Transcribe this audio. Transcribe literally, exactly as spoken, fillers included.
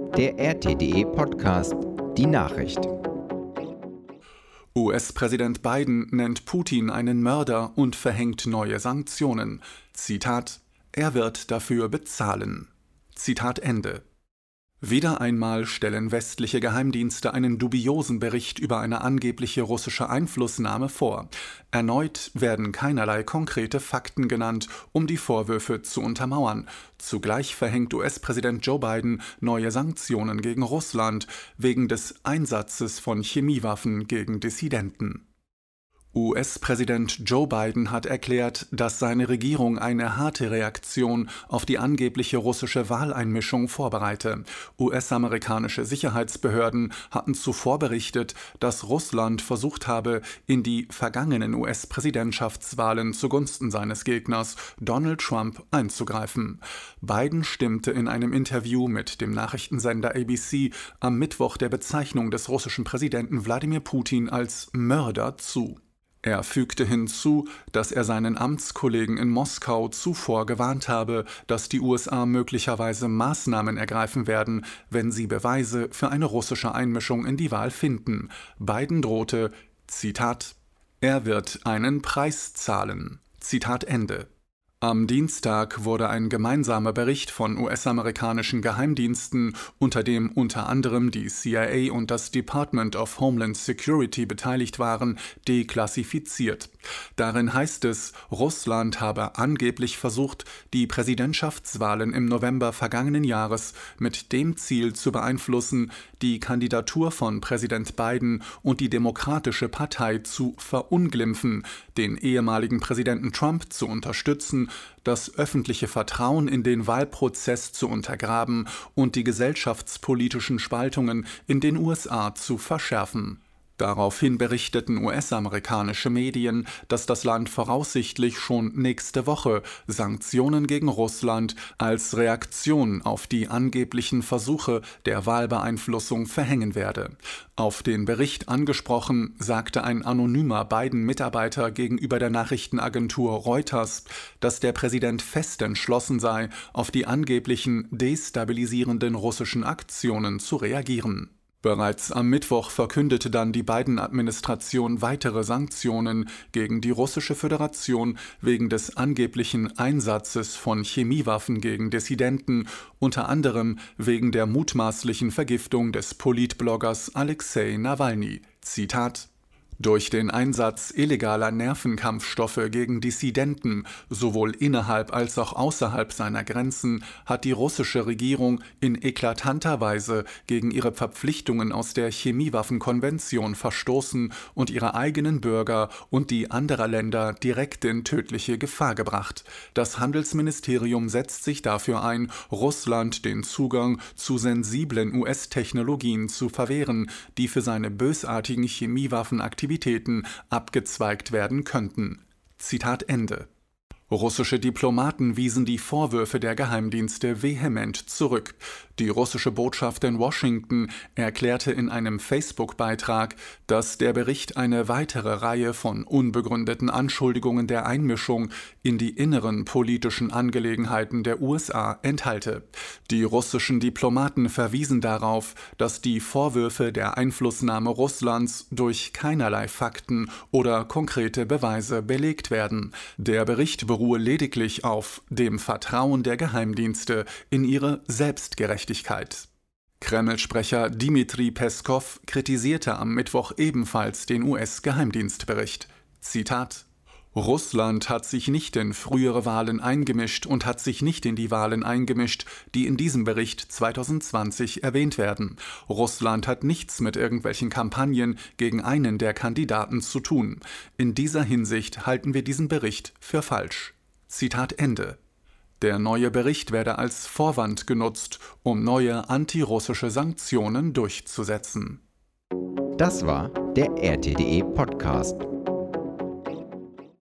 der R T D E Podcast, die Nachricht. U S-Präsident Biden nennt Putin einen Mörder und verhängt neue Sanktionen. Zitat: Er wird dafür bezahlen. Zitat Ende. Wieder einmal stellen westliche Geheimdienste einen dubiosen Bericht über eine angebliche russische Einflussnahme vor. Erneut werden keinerlei konkrete Fakten genannt, um die Vorwürfe zu untermauern. Zugleich verhängt U S-Präsident Joe Biden neue Sanktionen gegen Russland wegen des Einsatzes von Chemiewaffen gegen Dissidenten. U S-Präsident Joe Biden hat erklärt, dass seine Regierung eine harte Reaktion auf die angebliche russische Wahleinmischung vorbereite. U S-amerikanische Sicherheitsbehörden hatten zuvor berichtet, dass Russland versucht habe, in die vergangenen U S-Präsidentschaftswahlen zugunsten seines Gegners Donald Trump einzugreifen. Biden stimmte in einem Interview mit dem Nachrichtensender A B C am Mittwoch der Bezeichnung des russischen Präsidenten Wladimir Putin als Mörder zu. Er fügte hinzu, dass er seinen Amtskollegen in Moskau zuvor gewarnt habe, dass die U S A möglicherweise Maßnahmen ergreifen werden, wenn sie Beweise für eine russische Einmischung in die Wahl finden. Biden drohte, Zitat: Er wird einen Preis zahlen. Zitat Ende. Am Dienstag wurde ein gemeinsamer Bericht von U S-amerikanischen Geheimdiensten, unter dem unter anderem die C I A und das Department of Homeland Security beteiligt waren, deklassifiziert. Darin heißt es, Russland habe angeblich versucht, die Präsidentschaftswahlen im November vergangenen Jahres mit dem Ziel zu beeinflussen, die Kandidatur von Präsident Biden und die Demokratische Partei zu verunglimpfen, den ehemaligen Präsidenten Trump zu unterstützen, das öffentliche Vertrauen in den Wahlprozess zu untergraben und die gesellschaftspolitischen Spaltungen in den U S A zu verschärfen. Daraufhin berichteten U S-amerikanische Medien, dass das Land voraussichtlich schon nächste Woche Sanktionen gegen Russland als Reaktion auf die angeblichen Versuche der Wahlbeeinflussung verhängen werde. Auf den Bericht angesprochen, sagte ein anonymer Biden-Mitarbeiter gegenüber der Nachrichtenagentur Reuters, dass der Präsident fest entschlossen sei, auf die angeblichen destabilisierenden russischen Aktionen zu reagieren. Bereits am Mittwoch verkündete dann die Biden-Administration weitere Sanktionen gegen die Russische Föderation wegen des angeblichen Einsatzes von Chemiewaffen gegen Dissidenten, unter anderem wegen der mutmaßlichen Vergiftung des Politbloggers Alexei Nawalny. Zitat: Durch den Einsatz illegaler Nervenkampfstoffe gegen Dissidenten, sowohl innerhalb als auch außerhalb seiner Grenzen, hat die russische Regierung in eklatanter Weise gegen ihre Verpflichtungen aus der Chemiewaffenkonvention verstoßen und ihre eigenen Bürger und die anderer Länder direkt in tödliche Gefahr gebracht. Das Handelsministerium setzt sich dafür ein, Russland den Zugang zu sensiblen U S-Technologien zu verwehren, die für seine bösartigen Chemiewaffenaktivitäten abgezweigt werden könnten. Zitat Ende. Russische Diplomaten wiesen die Vorwürfe der Geheimdienste vehement zurück. Die russische Botschaft in Washington erklärte in einem Facebook-Beitrag, dass der Bericht eine weitere Reihe von unbegründeten Anschuldigungen der Einmischung in die inneren politischen Angelegenheiten der U S A enthalte. Die russischen Diplomaten verwiesen darauf, dass die Vorwürfe der Einflussnahme Russlands durch keinerlei Fakten oder konkrete Beweise belegt werden. Der Bericht beruhe lediglich auf dem Vertrauen der Geheimdienste in ihre Selbstgerechtigkeit. Kreml-Sprecher Dmitri Peskow kritisierte am Mittwoch ebenfalls den U S-Geheimdienstbericht. Zitat: Russland hat sich nicht in frühere Wahlen eingemischt und hat sich nicht in die Wahlen eingemischt, die in diesem Bericht zwanzig zwanzig erwähnt werden. Russland hat nichts mit irgendwelchen Kampagnen gegen einen der Kandidaten zu tun. In dieser Hinsicht halten wir diesen Bericht für falsch. Zitat Ende. Der neue Bericht werde als Vorwand genutzt, um neue antirussische Sanktionen durchzusetzen. Das war der R T D E Podcast.